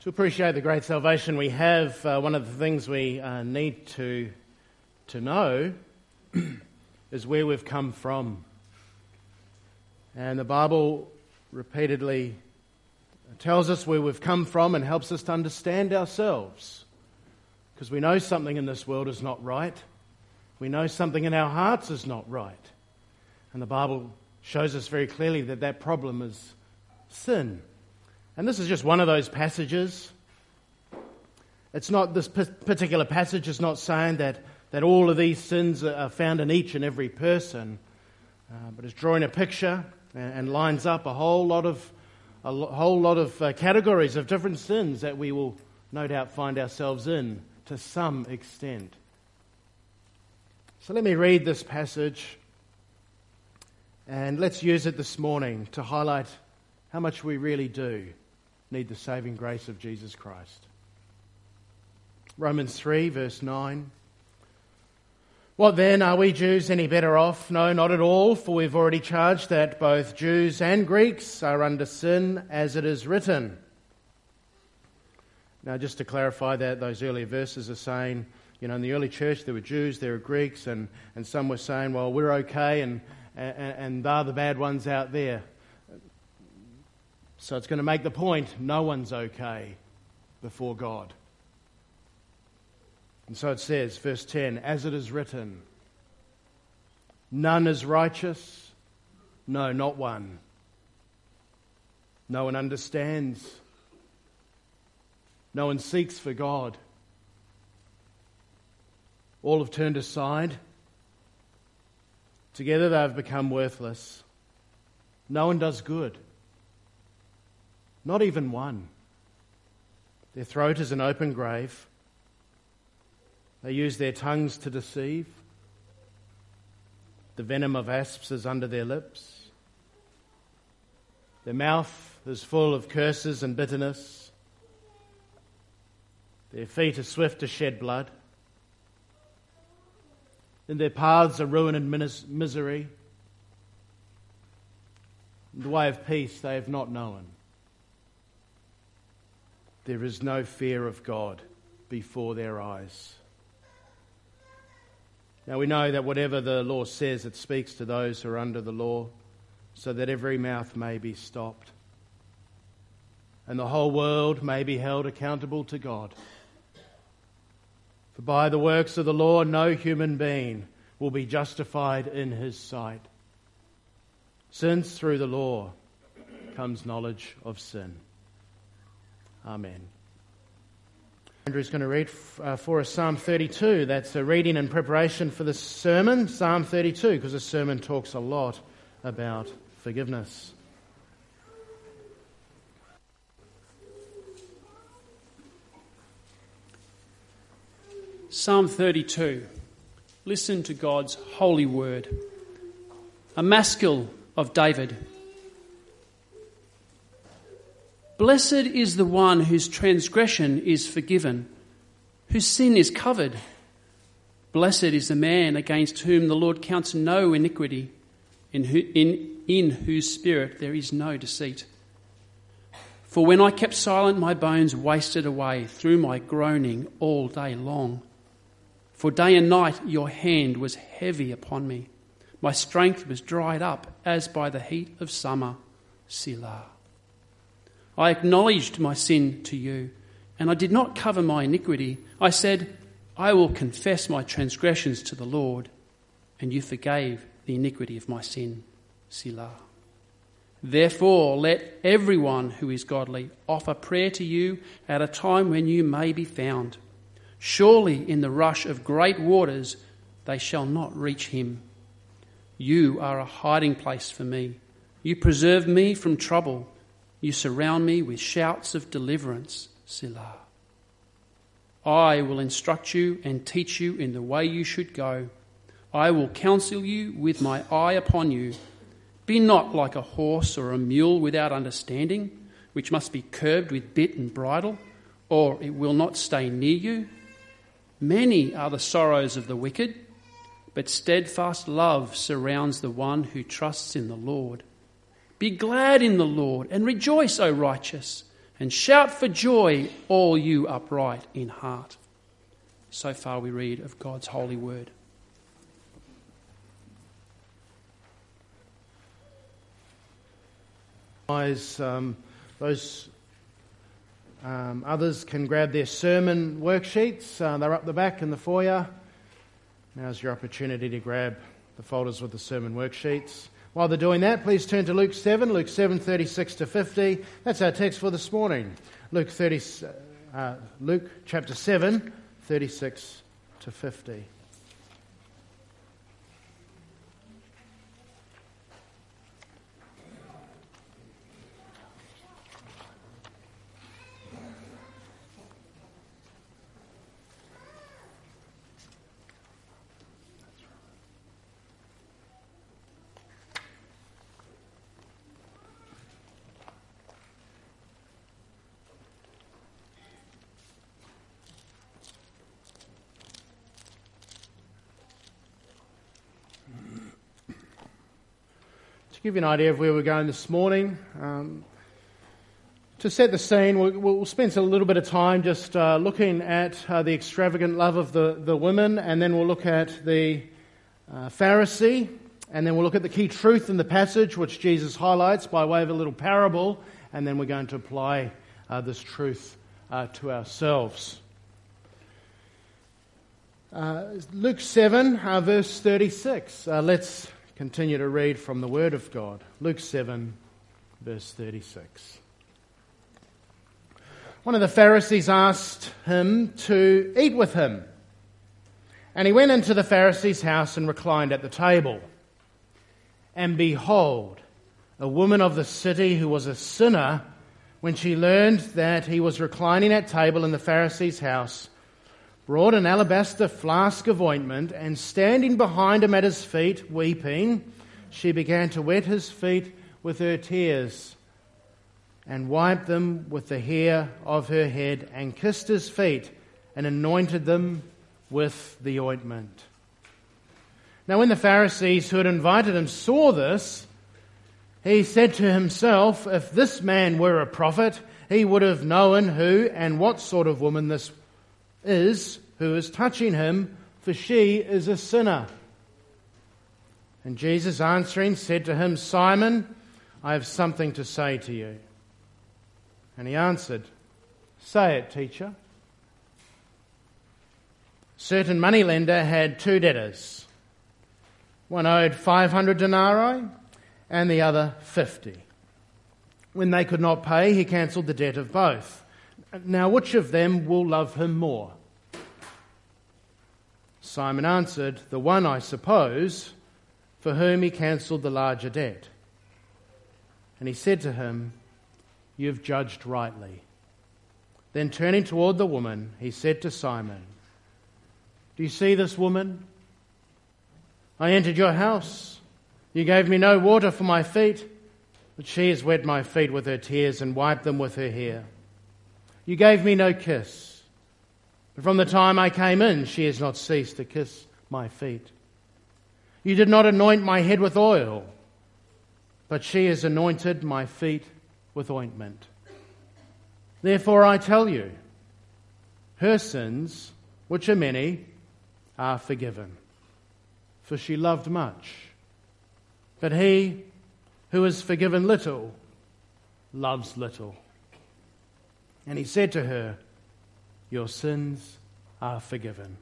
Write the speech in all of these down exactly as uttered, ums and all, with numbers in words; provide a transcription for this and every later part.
To appreciate the great salvation we have, uh, one of the things we uh, need to to know is where we've come from. And the Bible repeatedly tells us where we've come from and helps us to understand ourselves. Because we know something in this world is not right. We know something in our hearts is not right. And the Bible shows us very clearly that that problem is sin. And this is just one of those passages. It's not, this particular passage is not saying that, that all of these sins are found in each and every person, uh, but it's drawing a picture and, and lines up a whole lot of a lo- whole lot of uh, categories of different sins that we will no doubt find ourselves in to some extent. So let me read this passage, and let's use it this morning to highlight how much we really do need the saving grace of Jesus Christ. Romans three, verse nine. What then, are we Jews any better off? No, not at all, for we've already charged that both Jews and Greeks are under sin, as it is written. Now, just to clarify that, those earlier verses are saying, you know, in the early church there were Jews, there were Greeks, and, and some were saying, well, we're okay, and, and, and they're the bad ones out there. So it's going to make the point, no one's okay before God. And so it says, verse ten, as it is written, none is righteous, no, not one. No one understands. No one seeks for God. All have turned aside. Together they have become worthless. No one does good. Not even one. Their throat is an open grave. They use their tongues to deceive. The venom of asps is under their lips. Their mouth is full of curses and bitterness. Their feet are swift to shed blood. In their paths are ruin and mis- misery. The way of peace they have not known. There is no fear of God before their eyes. Now we know that whatever the law says, it speaks to those who are under the law, so that every mouth may be stopped, and the whole world may be held accountable to God. For by the works of the law, no human being will be justified in his sight, since through the law comes knowledge of sin. Amen. Andrew's going to read uh, for us Psalm thirty-two. That's a reading in preparation for this sermon, Psalm thirty-two, because this sermon talks a lot about forgiveness. Psalm thirty-two. Listen to God's holy word. A maskil of David. Blessed is the one whose transgression is forgiven, whose sin is covered. Blessed is the man against whom the Lord counts no iniquity, in, who, in, in whose spirit there is no deceit. For when I kept silent, my bones wasted away through my groaning all day long. For day and night your hand was heavy upon me. My strength was dried up as by the heat of summer. Selah. I acknowledged my sin to you, and I did not cover my iniquity. I said, I will confess my transgressions to the Lord, and you forgave the iniquity of my sin. Selah. Therefore, let everyone who is godly offer prayer to you at a time when you may be found. Surely in the rush of great waters they shall not reach him. You are a hiding place for me. You preserve me from trouble. You surround me with shouts of deliverance. Selah. I will instruct you and teach you in the way you should go. I will counsel you with my eye upon you. Be not like a horse or a mule without understanding, which must be curbed with bit and bridle, or it will not stay near you. Many are the sorrows of the wicked, but steadfast love surrounds the one who trusts in the Lord. Be glad in the Lord and rejoice, O righteous, And shout for joy, all you upright in heart. So far we read of God's holy word. Um, those um, others can grab their sermon worksheets. Uh, they're up the back in the foyer. Now's your opportunity to grab the folders with the sermon worksheets. While they're doing that, please turn to Luke seven, Luke seven, thirty-six to fifty. That's our text for this morning. Luke thirty, uh, Luke chapter seven, thirty-six to fifty. To give you an idea of where we're going this morning, um, to set the scene, we'll, we'll spend a little bit of time just uh, looking at uh, the extravagant love of the, the women, and then we'll look at the uh, Pharisee, and then we'll look at the key truth in the passage, which Jesus highlights by way of a little parable, and then we're going to apply uh, this truth uh, to ourselves. Uh, Luke seven, uh, verse thirty-six. Uh, let's continue to read from the Word of God. Luke seven, verse thirty-six. One of the Pharisees asked him to eat with him. And he went into the Pharisee's house and reclined at the table. And behold, a woman of the city who was a sinner, when she learned that he was reclining at table in the Pharisee's house, brought an alabaster flask of ointment, and standing behind him at his feet, weeping, she began to wet his feet with her tears, and wiped them with the hair of her head, and kissed his feet, and anointed them with the ointment. Now when the Pharisees who had invited him saw this, he said to himself, if this man were a prophet, he would have known who and what sort of woman this is who is touching him, for she is a sinner. And Jesus answering said to him, Simon, I have something to say to you. And he answered, say it, teacher. A certain moneylender had two debtors. One owed five hundred denarii and the other fifty. When they could not pay, he cancelled the debt of both. Now which of them will love him more? Simon answered, the one, I suppose, for whom he cancelled the larger debt. And he said to him, you've judged rightly. Then turning toward the woman, he said to Simon, do you see this woman? I entered your house. You gave me no water for my feet, but she has wet my feet with her tears and wiped them with her hair. You gave me no kiss, but from the time I came in, she has not ceased to kiss my feet. You did not anoint my head with oil, but she has anointed my feet with ointment. Therefore I tell you, her sins, which are many, are forgiven, for she loved much. But he who is forgiven little loves little. And he said to her, your sins are forgiven.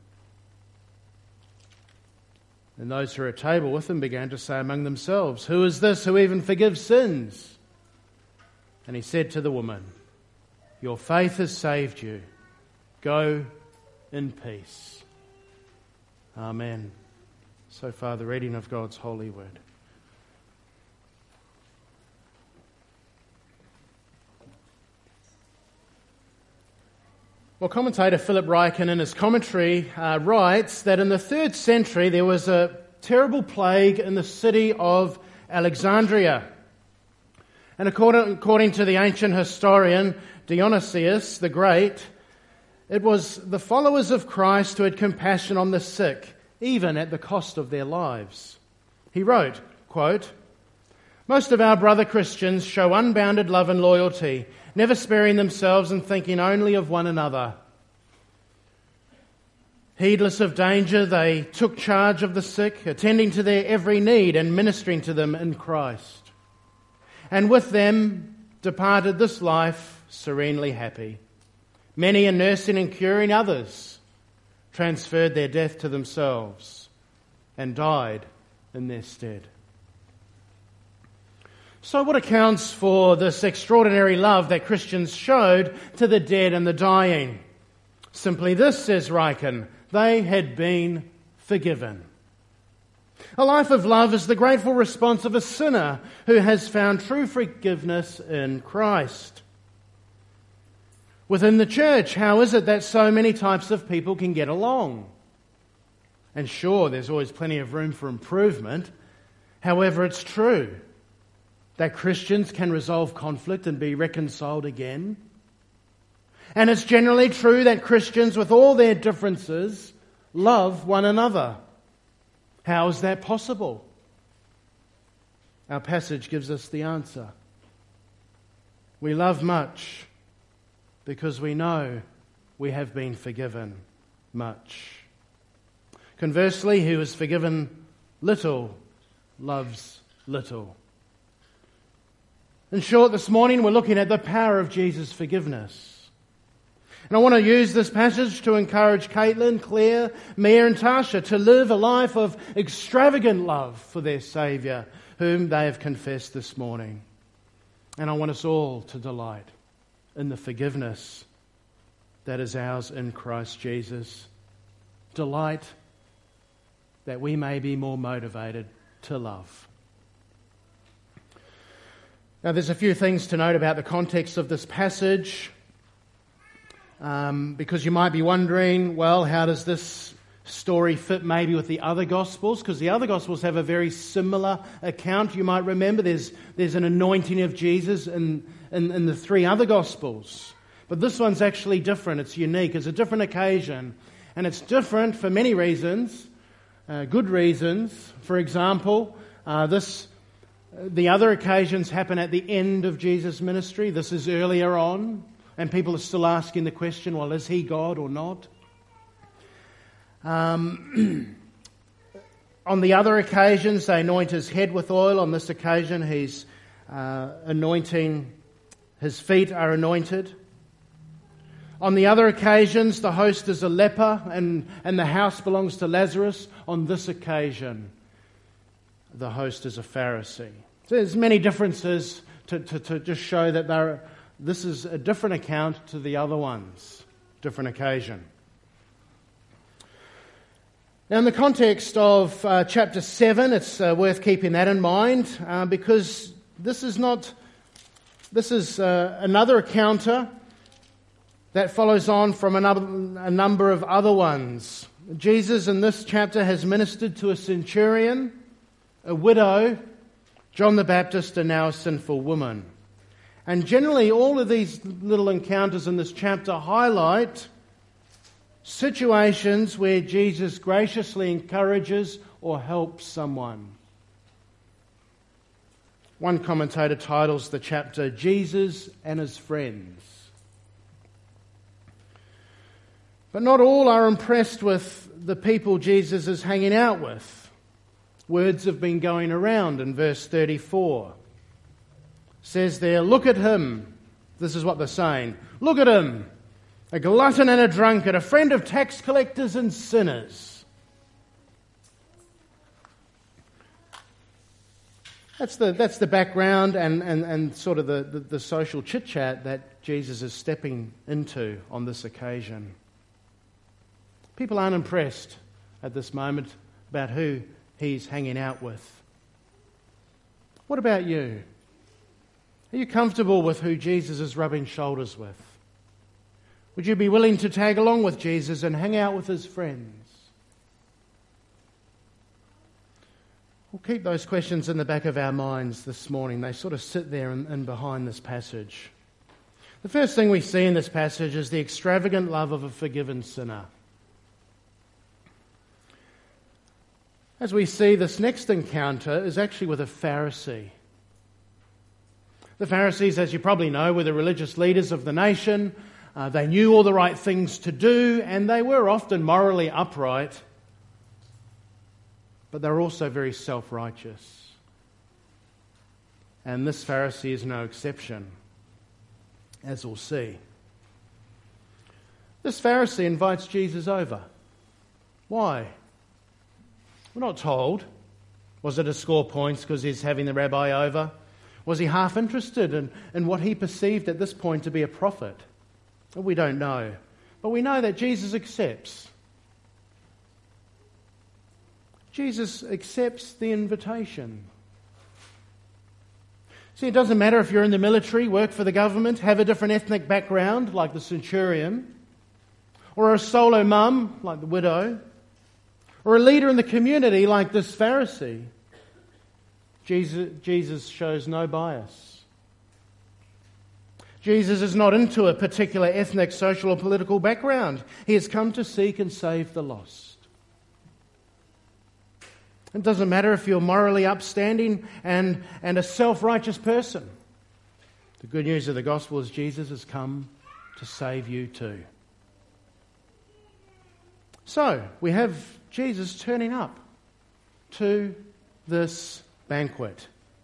And those who were at table with him began to say among themselves, who is this who even forgives sins? And he said to the woman, your faith has saved you. Go in peace. Amen. So far, the reading of God's holy word. Well, commentator Philip Ryken in his commentary uh, writes that in the third century there was a terrible plague in the city of Alexandria. And according, according to the ancient historian Dionysius the Great, it was the followers of Christ who had compassion on the sick, even at the cost of their lives. He wrote, quote, Most of our brother Christians show unbounded love and loyalty, never sparing themselves and thinking only of one another. Heedless of danger, they took charge of the sick, attending to their every need and ministering to them in Christ. And with them departed this life serenely happy. Many in nursing and curing others transferred their death to themselves and died in their stead. So what accounts for this extraordinary love that Christians showed to the dead and the dying? Simply this, says Ryken, they had been forgiven. A life of love is the grateful response of a sinner who has found true forgiveness in Christ. Within the church, how is it that so many types of people can get along? And sure, there's always plenty of room for improvement. However, it's true that Christians can resolve conflict and be reconciled again. And it's generally true that Christians, with all their differences, love one another. How is that possible? Our passage gives us the answer. We love much because we know we have been forgiven much. Conversely, he who is forgiven little loves little. In short, this morning we're looking at the power of Jesus' forgiveness. And I want to use this passage to encourage Caitlin, Claire, Mia and Tasha to live a life of extravagant love for their Saviour, whom they have confessed this morning. And I want us all to delight in the forgiveness that is ours in Christ Jesus. Delight that we may be more motivated to love. Now, there's a few things to note about the context of this passage. Um, because you might be wondering, well, how does this story fit maybe with the other Gospels? Because the other Gospels have a very similar account. You might remember there's there's an anointing of Jesus in, in, in the three other Gospels. But this one's actually different. It's unique. It's a different occasion. And it's different for many reasons, uh, good reasons. For example, uh, this the other occasions happen at the end of Jesus' ministry. This is earlier on. And people are still asking the question, well, is he God or not? Um, on the other occasions, they anoint his head with oil. On this occasion, he's uh, anointing, his feet are anointed. On the other occasions, the host is a leper and, and the house belongs to Lazarus. On this occasion, the host is a Pharisee. So there's many differences to, to, to just show that they're This is a different account to the other ones, different occasion. Now, in the context of uh, chapter seven, it's uh, worth keeping that in mind uh, because this is not, this is uh, another encounter that follows on from another, a number of other ones. Jesus in this chapter has ministered to a centurion, a widow, John the Baptist, and now a sinful woman. And generally, all of these little encounters in this chapter highlight situations where Jesus graciously encourages or helps someone. One commentator titles the chapter, Jesus and His Friends. But not all are impressed with the people Jesus is hanging out with. Words have been going around in verse thirty-four. Says there, look at him. This is what they're saying. Look at him. A glutton and a drunkard, a friend of tax collectors and sinners. That's the that's the background and, and, and sort of the, the, the social chit-chat that Jesus is stepping into on this occasion. People aren't impressed at this moment about who he's hanging out with. What about you? Are you comfortable with who Jesus is rubbing shoulders with? Would you be willing to tag along with Jesus and hang out with his friends? We'll keep those questions in the back of our minds this morning. They sort of sit there and, and behind this passage. The first thing we see in this passage is the extravagant love of a forgiven sinner. As we see, this next encounter is actually with a Pharisee. The Pharisees, as you probably know, were the religious leaders of the nation. Uh, they knew all the right things to do, and they were often morally upright, but they were also very self-righteous. And this Pharisee is no exception, as we'll see. This Pharisee invites Jesus over. Why? We're not told. Was it to score points because he's having the rabbi over? Was he half interested in, in what he perceived at this point to be a prophet? We don't know. But we know that Jesus accepts. Jesus accepts the invitation. See, it doesn't matter if you're in the military, work for the government, have a different ethnic background like the centurion, or a solo mum like the widow, or a leader in the community like this Pharisee. Jesus, Jesus shows no bias. Jesus is not into a particular ethnic, social or political background. He has come to seek and save the lost. It doesn't matter if you're morally upstanding and, and a self-righteous person. The good news of the gospel is Jesus has come to save you too. So, we have Jesus turning up to this banquet.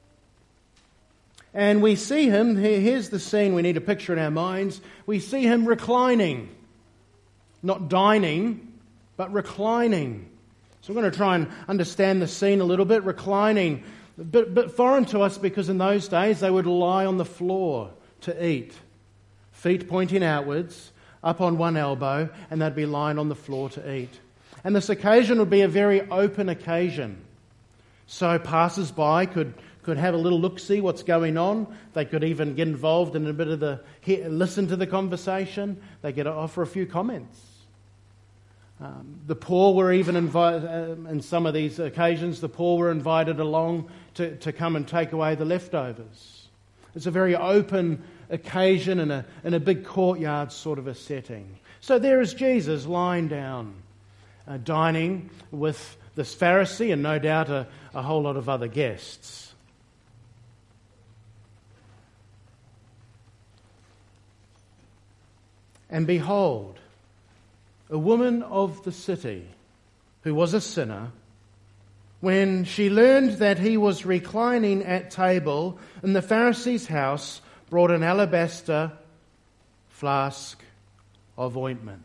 And we see him, here's the scene we need to picture in our minds. We see him reclining. Not dining, but reclining. So we're going to try and understand the scene a little bit. Reclining, a bit, bit foreign to us because in those days they would lie on the floor to eat. Feet pointing outwards, up on one elbow, and they'd be lying on the floor to eat. And this occasion would be a very open occasion. So passers-by could, could have a little look-see what's going on. They could even get involved in a bit of the, listen to the conversation. They could offer a few comments. Um, the poor were even invited, um, in some of these occasions, the poor were invited along to, to come and take away the leftovers. It's a very open occasion in a, in a big courtyard sort of a setting. So there is Jesus lying down, uh, dining with this Pharisee and no doubt a, a whole lot of other guests. And behold, a woman of the city who was a sinner, when she learned that he was reclining at table in the Pharisee's house, brought an alabaster flask of ointment.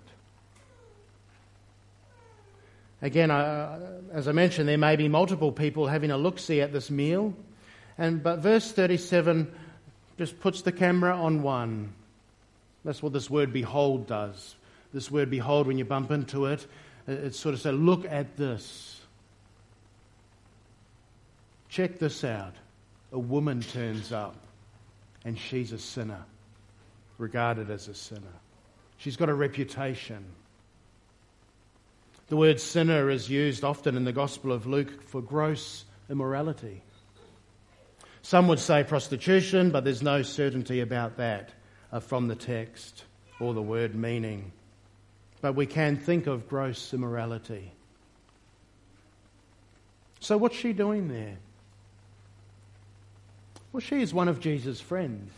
Again, uh, as I mentioned, there may be multiple people having a look-see at this meal, and but verse thirty-seven just puts the camera on one. That's what this word behold does. This word behold, when you bump into it, it's sort of say, look at this. Check this out. A woman turns up and she's a sinner, regarded as a sinner. She's got a reputation. The word sinner is used often in the Gospel of Luke for gross immorality. Some would say prostitution, but there's no certainty about that uh, from the text or the word meaning. But we can think of gross immorality. So what's she doing there? Well, she is one of Jesus' friends.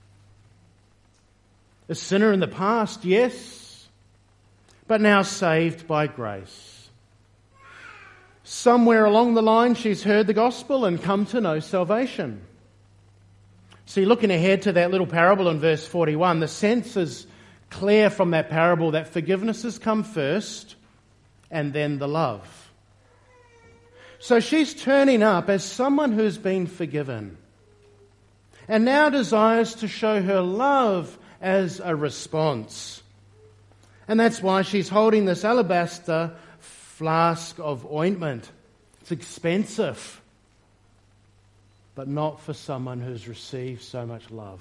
A sinner in the past, yes, but now saved by grace. Somewhere along the line she's heard the gospel and come to know salvation. See, looking ahead to that little parable in verse forty-one, the sense is clear from that parable that forgiveness has come first and then the love. So she's turning up as someone who's been forgiven and now desires to show her love as a response. And that's why she's holding this alabaster flask of ointment. It's expensive, but not for someone who's received so much love.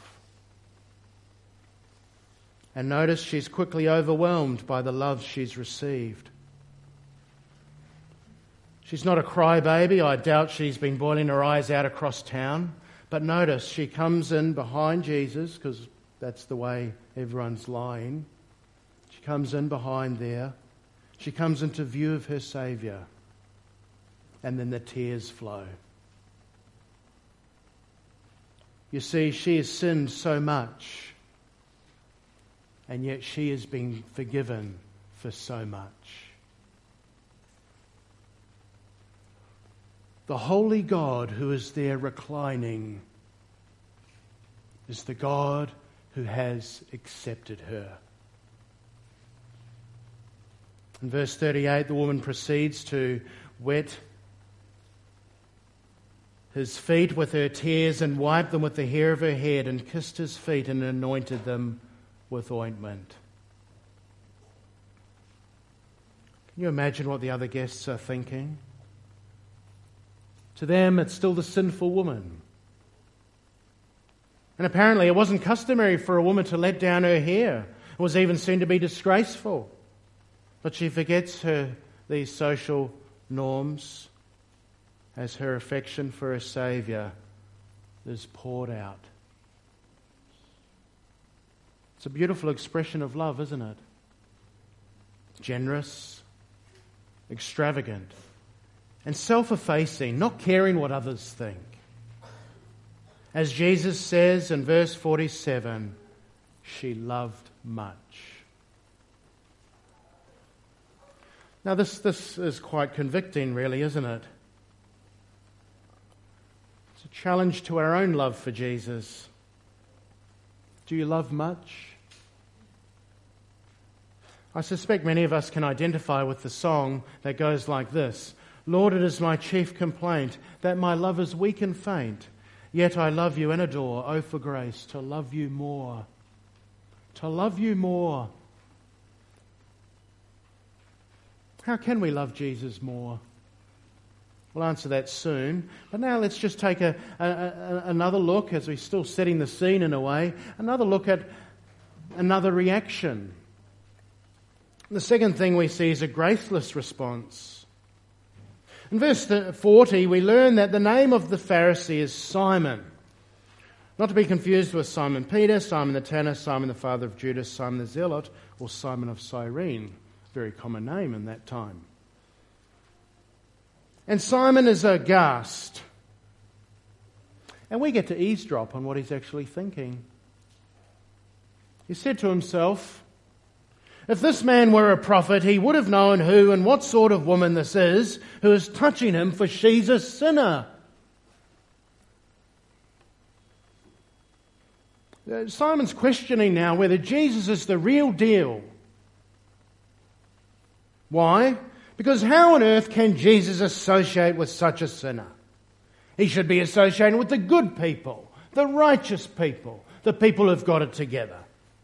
And notice she's quickly overwhelmed by the love she's received. She's not a crybaby. I doubt she's been bawling her eyes out across town. But notice she comes in behind Jesus, because that's the way everyone's lying. She comes in behind there. She comes into view of her Saviour. And then the tears flow. You see, she has sinned so much, and yet she has been forgiven for so much. The holy God who is there reclining is the God who has accepted her. In verse thirty-eight, the woman proceeds to wet his feet with her tears and wiped them with the hair of her head and kissed his feet and anointed them with ointment. Can you imagine what the other guests are thinking? To them, it's still the sinful woman. And apparently it wasn't customary for a woman to let down her hair. It was even seen to be disgraceful. But she forgets her these social norms as her affection for her Saviour is poured out. It's a beautiful expression of love, isn't it? Generous, extravagant, and self-effacing, not caring what others think. As Jesus says in verse forty-seven, she loved much. Now this, this is quite convicting, really, isn't it? It's a challenge to our own love for Jesus. Do you love much? I suspect many of us can identify with the song that goes like this. Lord, it is my chief complaint that my love is weak and faint, yet I love you and adore. Oh, for grace to love you more. To love you more. How can we love Jesus more? We'll answer that soon. But now let's just take a, a, a, another look, as we're still setting the scene in a way, another look at another reaction. The second thing we see is a graceless response. In verse forty, we learn that the name of the Pharisee is Simon. Not to be confused with Simon Peter, Simon the tanner, Simon the father of Judas, Simon the zealot, or Simon of Cyrene. Very common name in that time. And Simon is aghast. And we get to eavesdrop on what he's actually thinking. He said to himself, if this man were a prophet, he would have known who and what sort of woman this is who is touching him, for she's a sinner. Simon's questioning now whether Jesus is the real deal. Why? Because how on earth can Jesus associate with such a sinner? He should be associated with the good people, the righteous people, the people who've got it together.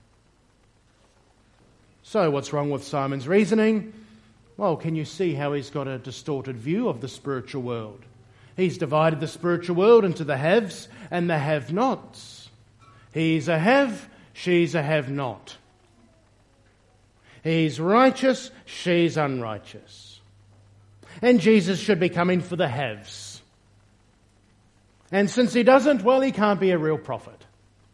So what's wrong with Simon's reasoning? Well, can you see how he's got a distorted view of the spiritual world? He's divided the spiritual world into the haves and the have-nots. He's a have, she's a have-not. He's righteous, she's unrighteous. And Jesus should be coming for the haves. And since he doesn't, well, he can't be a real prophet.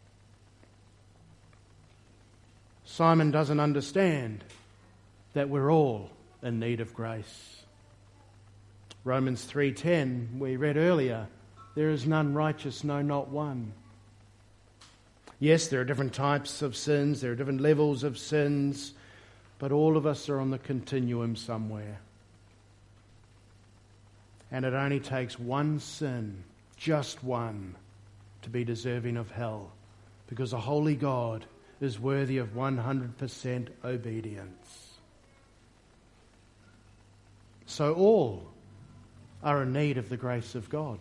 Simon doesn't understand that we're all in need of grace. Romans three ten, we read earlier, there is none righteous, no, not one. Yes, there are different types of sins, there are different levels of sins, but all of us are on the continuum somewhere. And it only takes one sin, just one, to be deserving of hell, because a holy God is worthy of one hundred percent obedience. So all are in need of the grace of God.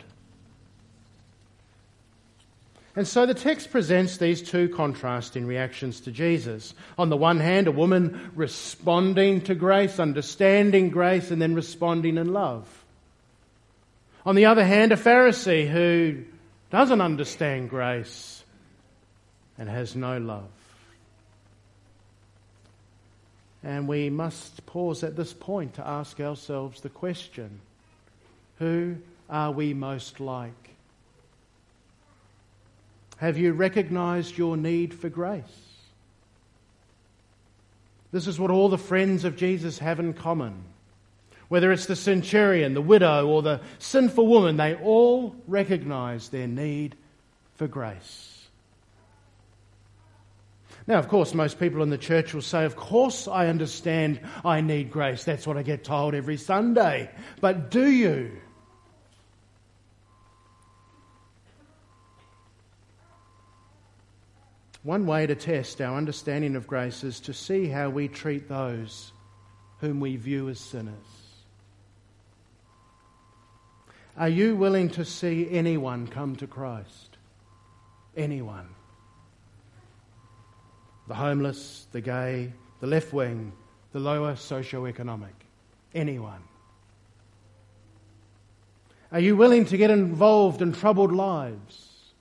And so the text presents these two contrasting reactions to Jesus. On the one hand, a woman responding to grace, understanding grace, and then responding in love. On the other hand, a Pharisee who doesn't understand grace and has no love. And we must pause at this point to ask ourselves the question, who are we most like? Have you recognized your need for grace? This is what all the friends of Jesus have in common. Whether it's the centurion, the widow, or the sinful woman, they all recognize their need for grace. Now, of course, most people in the church will say, of course I understand I need grace. That's what I get told every Sunday. But do you? One way to test our understanding of grace is to see how we treat those whom we view as sinners. Are you willing to see anyone come to Christ? Anyone? The homeless, the gay, the left wing, the lower socioeconomic. Anyone. Are you willing to get involved in troubled lives?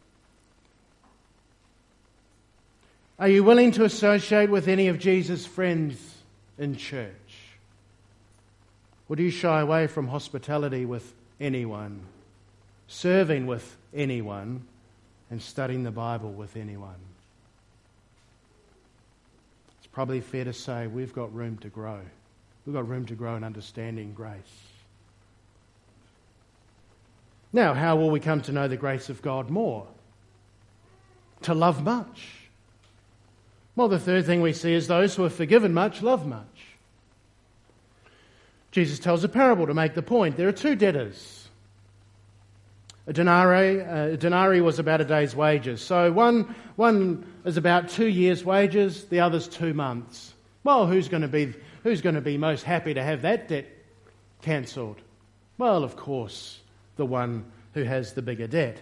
Are you willing to associate with any of Jesus' friends in church? Or do you shy away from hospitality with anyone, serving with anyone, and studying the Bible with anyone? It's probably fair to say we've got room to grow. We've got room to grow in understanding grace. Now, how will we come to know the grace of God more? To love much. Well, the third thing we see is those who are forgiven much love much. Jesus tells a parable to make the point. There are two debtors. A denarii, a denarii was about a day's wages. So one, one is about two years' wages, the other's two months. Well, who's going to be who's going to be most happy to have that debt cancelled? Well, of course, the one who has the bigger debt.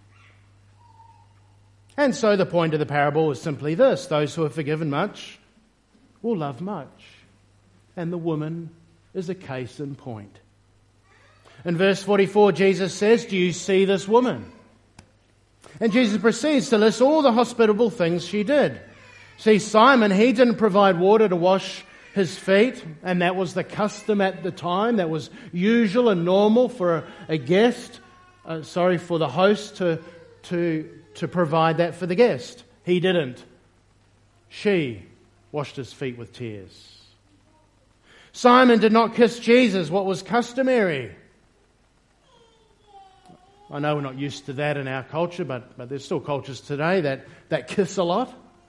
And so the point of the parable is simply this: those who are forgiven much will love much. And the woman is a case in point. In verse forty-four, Jesus says, "Do you see this woman?" And Jesus proceeds to list all the hospitable things she did. See, Simon, he didn't provide water to wash his feet, and that was the custom at the time. That was usual and normal for a, a guest, uh, sorry, for the host to, to, to provide that for the guest. He didn't. She washed his feet with tears. Simon did not kiss Jesus, what was customary. I know we're not used to that in our culture, but, but there's still cultures today that, that kiss a lot.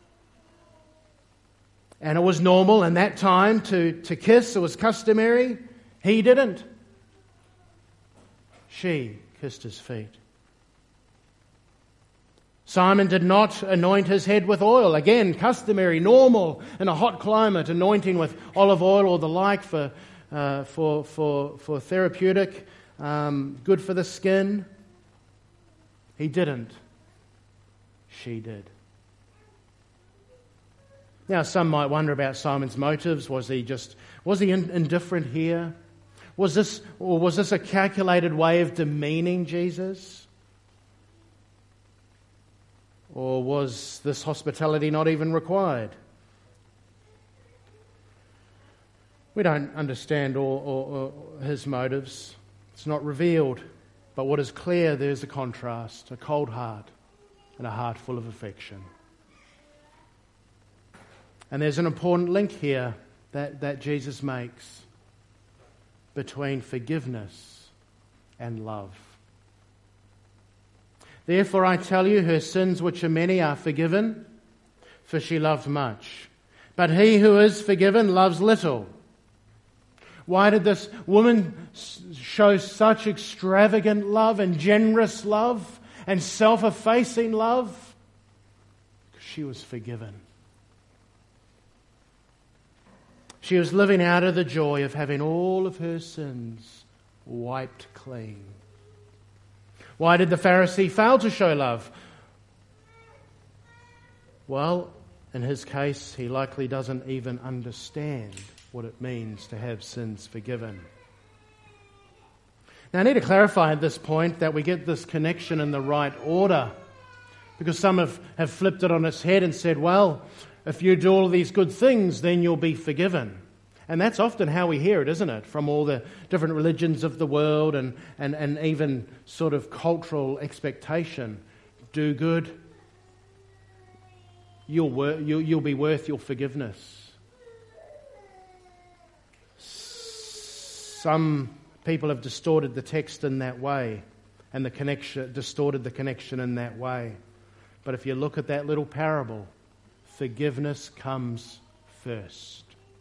And it was normal in that time to, to kiss. It was customary. He didn't. She kissed his feet. Simon did not anoint his head with oil. Again, customary, normal in a hot climate, anointing with olive oil or the like for uh, for for for therapeutic, um, good for the skin. He didn't. She did. Now, some might wonder about Simon's motives. Was he just was he in, indifferent here? Was this or was this a calculated way of demeaning Jesus? Or was this hospitality not even required? We don't understand all, all, all his motives. It's not revealed. But what is clear, there's a contrast, a cold heart and a heart full of affection. And there's an important link here that, that Jesus makes between forgiveness and love. Therefore I tell you, her sins, which are many, are forgiven, for she loved much. But he who is forgiven loves little. Why did this woman show such extravagant love and generous love and self-effacing love? Because she was forgiven. She was living out of the joy of having all of her sins wiped clean. Why did the Pharisee fail to show love? Well, in his case, he likely doesn't even understand what it means to have sins forgiven. Now, I need to clarify at this point that we get this connection in the right order, because some have, have flipped it on its head and said, well, if you do all of these good things, then you'll be forgiven. And that's often how we hear it, isn't it? From all the different religions of the world and, and, and even sort of cultural expectation. Do good. You'll, wor- you'll, you'll be worth your forgiveness. Some people have distorted the text in that way and the connection, distorted the connection in that way. But if you look at that little parable, forgiveness comes first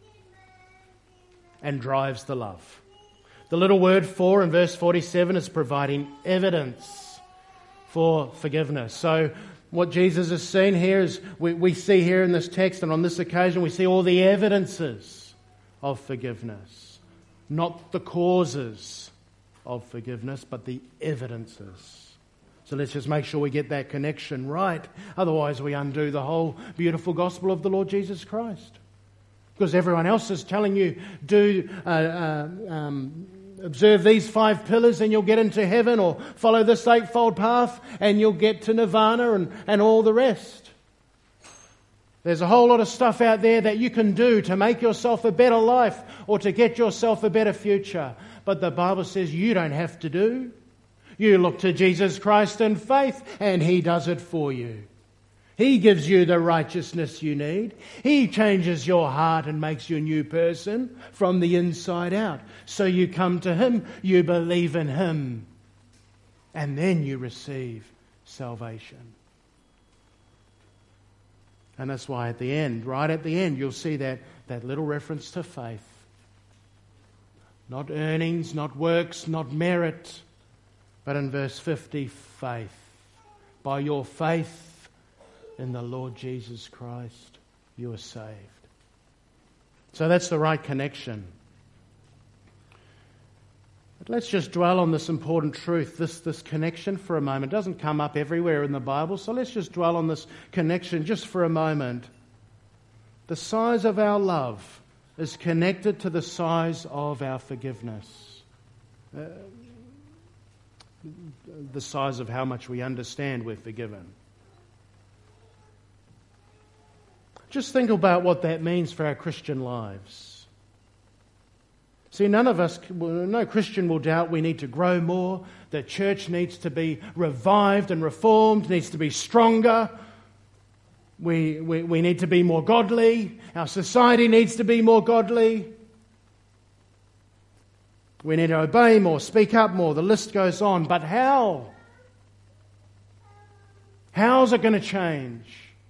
and drives the love. The little word for in verse forty-seven is providing evidence for forgiveness. So what Jesus has seen here is, we, we see here in this text, and on this occasion we see all the evidences of forgiveness. Not the causes of forgiveness, but the evidences. So let's just make sure we get that connection right. Otherwise we undo the whole beautiful gospel of the Lord Jesus Christ. Because everyone else is telling you, do uh, uh, um, observe these five pillars and you'll get into heaven, or follow this eightfold path and you'll get to nirvana, and, and all the rest. There's a whole lot of stuff out there that you can do to make yourself a better life or to get yourself a better future. But the Bible says you don't have to do. You look to Jesus Christ in faith and He does it for you. He gives you the righteousness you need. He changes your heart and makes you a new person from the inside out. So you come to Him, you believe in Him, and then you receive salvation. And that's why at the end, right at the end, you'll see that, that little reference to faith. Not earnings, not works, not merit, but in verse fifty, faith. By your faith in the Lord Jesus Christ, you are saved. So that's the right connection. But let's just dwell on this important truth, this, this connection for a moment. It doesn't come up everywhere in the Bible, so let's just dwell on this connection just for a moment. The size of our love is connected to the size of our forgiveness. Uh, the size of how much we understand we're forgiven. Just think about what that means for our Christian lives. See, none of us, no Christian will doubt we need to grow more. The church needs to be revived and reformed, needs to be stronger. We, we, we need to be more godly. Our society needs to be more godly. We need to obey more, speak up more. The list goes on. But how? How's it going to change?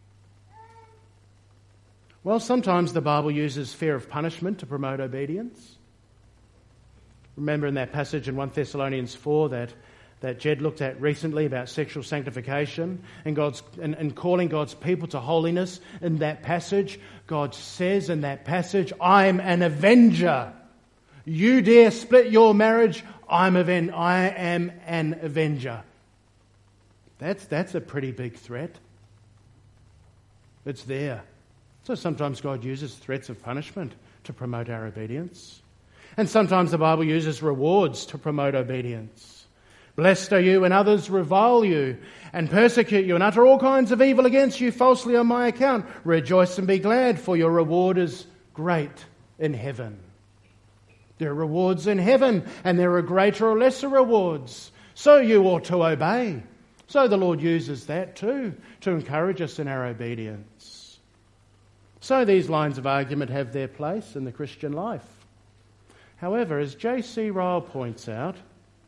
Well, sometimes the Bible uses fear of punishment to promote obedience. Remember in that passage in First Thessalonians four that, that Jed looked at recently about sexual sanctification and, God's, and, and calling God's people to holiness. In that passage, God says in that passage, I'm an avenger. You dare split your marriage, I'm aven- I am an avenger. That's, that's a pretty big threat. It's there. So sometimes God uses threats of punishment to promote our obedience. And sometimes the Bible uses rewards to promote obedience. Blessed are you when others revile you and persecute you and utter all kinds of evil against you falsely on my account. Rejoice and be glad, for your reward is great in heaven. There are rewards in heaven, and there are greater or lesser rewards. So you ought to obey. So the Lord uses that too, to encourage us in our obedience. So these lines of argument have their place in the Christian life. However, as J C Ryle points out,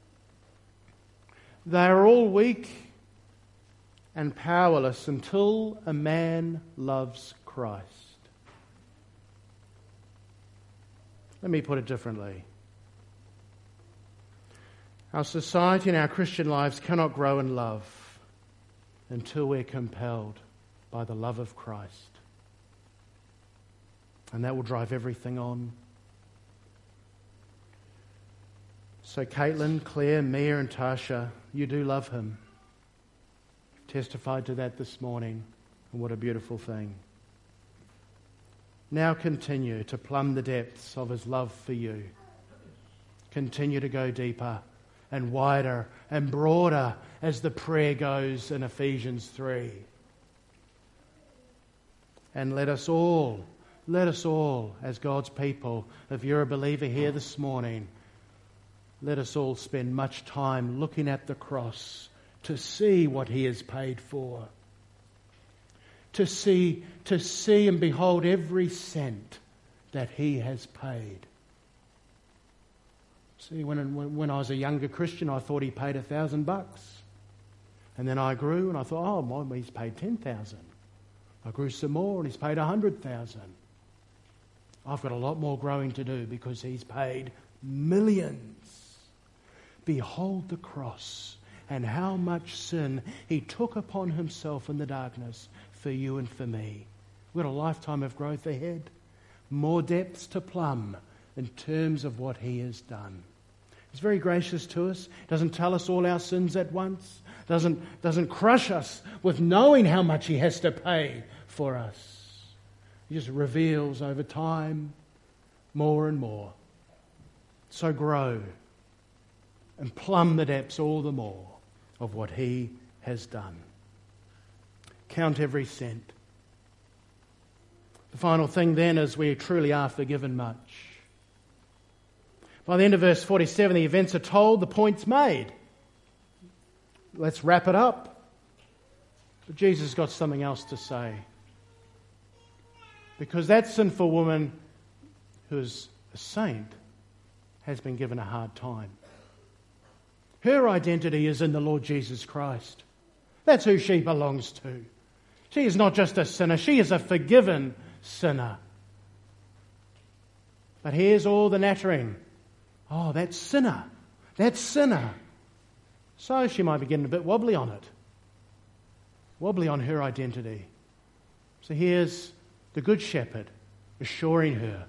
they are all weak and powerless until a man loves Christ. Let me put it differently. Our society and our Christian lives cannot grow in love until we're compelled by the love of Christ. And that will drive everything on. So Caitlin, Claire, Mia and Tasha, you do love Him. Testified to that this morning. And what a beautiful thing. Now continue to plumb the depths of His love for you. Continue to go deeper and wider and broader as the prayer goes in Ephesians three. And let us all, let us all as God's people, if you're a believer here this morning, let us all spend much time looking at the cross to see what He has paid for. To see, to see and behold every cent that He has paid. See, when, when I was a younger Christian, I thought He paid a thousand bucks. And then I grew and I thought, oh, well, he's paid ten thousand. I grew some more and he's paid one hundred thousand. I've got a lot more growing to do because he's paid millions. Behold the cross and how much sin he took upon himself in the darkness for you and for me. We've got a lifetime of growth ahead. More depths to plumb in terms of what he has done. He's very gracious to us. Doesn't tell us all our sins at once. Doesn't, doesn't crush us with knowing how much he has to pay for us. He just reveals over time more and more. So grow and plumb the depths all the more of what he has done. Count every cent. The final thing then is we truly are forgiven much. By the end of verse forty-seven, the events are told, the point's made. Let's wrap it up. But Jesus has got something else to say. Because that sinful woman who's a saint has been given a hard time. Her identity is in the Lord Jesus Christ. That's who she belongs to. She is not just a sinner, she is a forgiven sinner. But here's all the nattering. Oh, that sinner, that sinner. So she might be getting a bit wobbly on it. Wobbly on her identity. So here's the Good Shepherd assuring her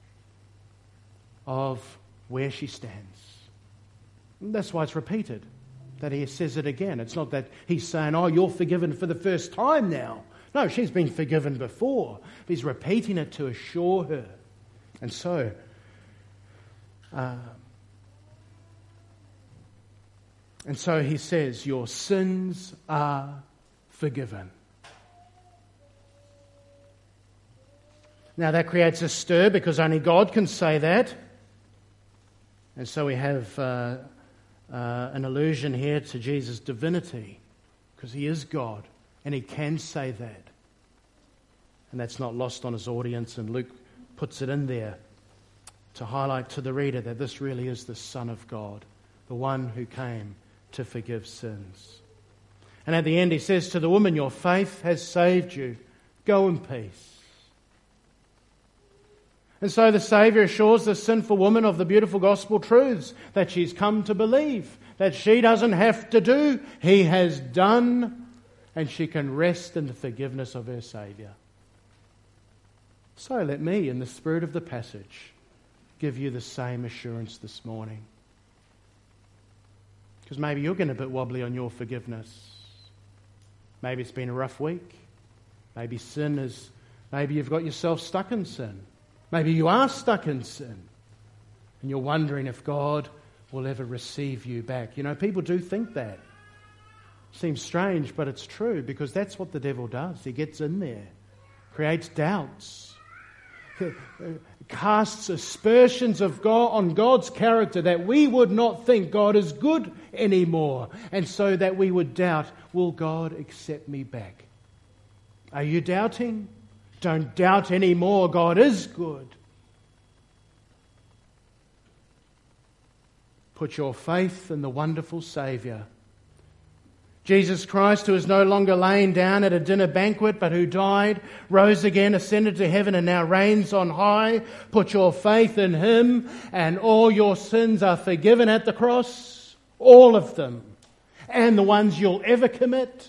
of where she stands. And that's why it's repeated, that he says it again. It's not that he's saying, oh, you're forgiven for the first time now. No, she's been forgiven before. But he's repeating it to assure her. And so, uh, and so he says, your sins are forgiven. Now that creates a stir because only God can say that. And so we have uh, uh, an allusion here to Jesus' divinity, because he is God and he can say that. And that's not lost on his audience, and Luke puts it in there to highlight to the reader that this really is the Son of God, the one who came to forgive sins. And at the end he says to the woman, your faith has saved you. Go in peace. And so the Saviour assures the sinful woman of the beautiful gospel truths that she's come to believe, that she doesn't have to do, he has done, and she can rest in the forgiveness of her Saviour. So let me, in the spirit of the passage, give you the same assurance this morning. Because maybe you're getting a bit wobbly on your forgiveness. Maybe it's been a rough week. Maybe sin is, maybe you've got yourself stuck in sin. Maybe you are stuck in sin and you're wondering if God will ever receive you back. You know, people do think that. Seems strange, but it's true, because that's what the devil does. He gets in there, creates doubts, casts aspersions of God on God's character that we would not think God is good anymore, and so that we would doubt, will God accept me back? Are you doubting? Don't doubt anymore. God is good. Put your faith in the wonderful Saviour. Jesus Christ, who is no longer laying down at a dinner banquet, but who died, rose again, ascended to heaven, and now reigns on high. Put your faith in him, and all your sins are forgiven at the cross. All of them. And the ones you'll ever commit.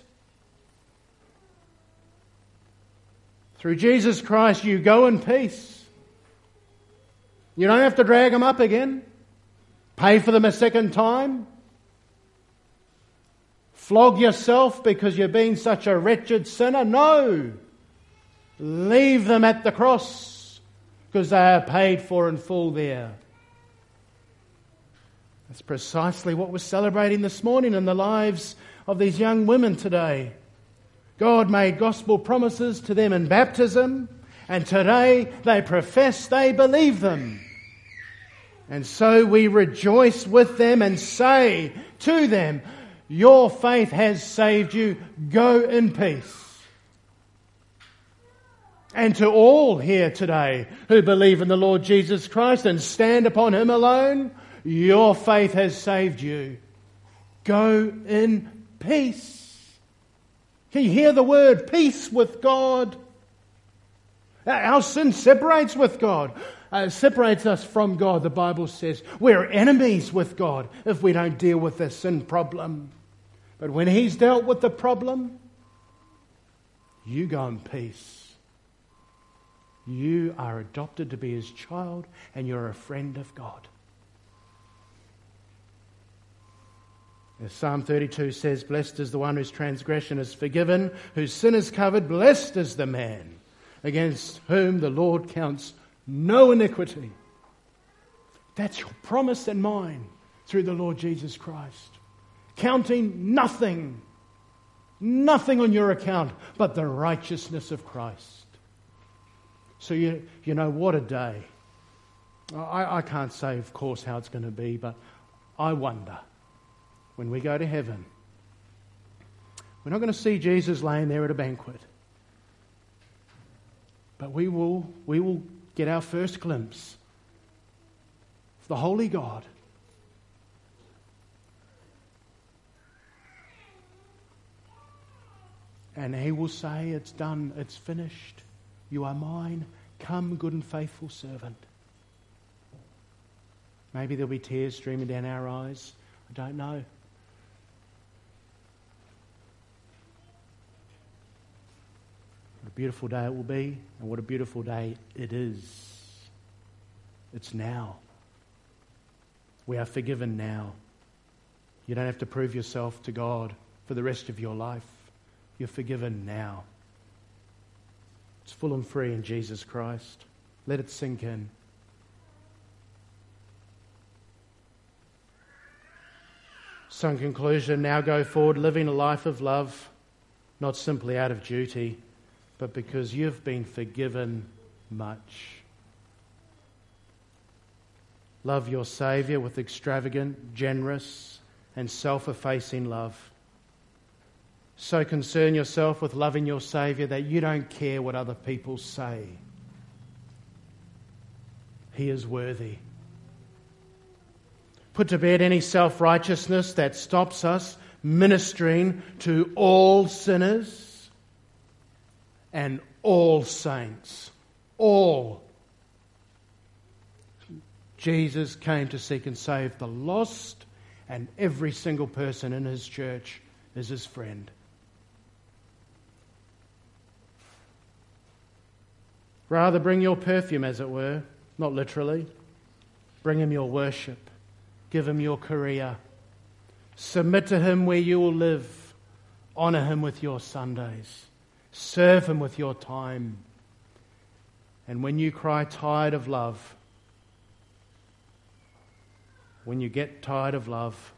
Through Jesus Christ, you go in peace. You don't have to drag them up again. Pay for them a second time. Flog yourself because you're being such a wretched sinner. No. Leave them at the cross because they are paid for in full there. That's precisely what we're celebrating this morning in the lives of these young women today. God made gospel promises to them in baptism, and today they profess they believe them. And so we rejoice with them and say to them, your faith has saved you. Go in peace. And to all here today who believe in the Lord Jesus Christ and stand upon him alone, your faith has saved you. Go in peace. Can you hear the word peace with God? Our sin separates with God. Uh, separates us from God. The Bible says we're enemies with God if we don't deal with this sin problem. But when He's dealt with the problem, you go in peace. You are adopted to be His child and you're a friend of God. As Psalm thirty-two says, blessed is the one whose transgression is forgiven, whose sin is covered. Blessed is the man against whom the Lord counts no iniquity. That's your promise and mine through the Lord Jesus Christ. Counting nothing, nothing on your account but the righteousness of Christ. So you, you know, what a day. I, I can't say, of course, how it's going to be, but I wonder, when we go to heaven, we're not going to see Jesus laying there at a banquet. But we will, we will get our first glimpse of the Holy God. And He will say, it's done, it's finished. You are mine. Come, good and faithful servant. Maybe there'll be tears streaming down our eyes. I don't know. What a beautiful day it will be, and what a beautiful day it is. It's now. We are forgiven now. You don't have to prove yourself to God for the rest of your life. You're forgiven now. It's full and free in Jesus Christ. Let it sink in. So in conclusion, now go forward living a life of love, not simply out of duty, but because you've been forgiven much. Love your Saviour with extravagant, generous, and self-effacing love. So concern yourself with loving your Saviour that you don't care what other people say. He is worthy. Put to bed any self-righteousness that stops us ministering to all sinners and all saints. All. Jesus came to seek and save the lost, and every single person in His church is His friend. Rather, bring your perfume, as it were, not literally. Bring Him your worship. Give Him your career. Submit to Him where you will live. Honour Him with your Sundays. Serve Him with your time. And when you cry tired of love, when you get tired of love,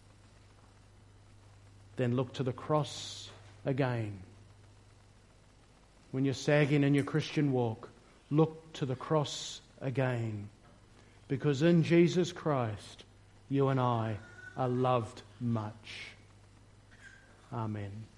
then look to the cross again. When you're sagging in your Christian walk, look to the cross again. Because in Jesus Christ, you and I are loved much. Amen.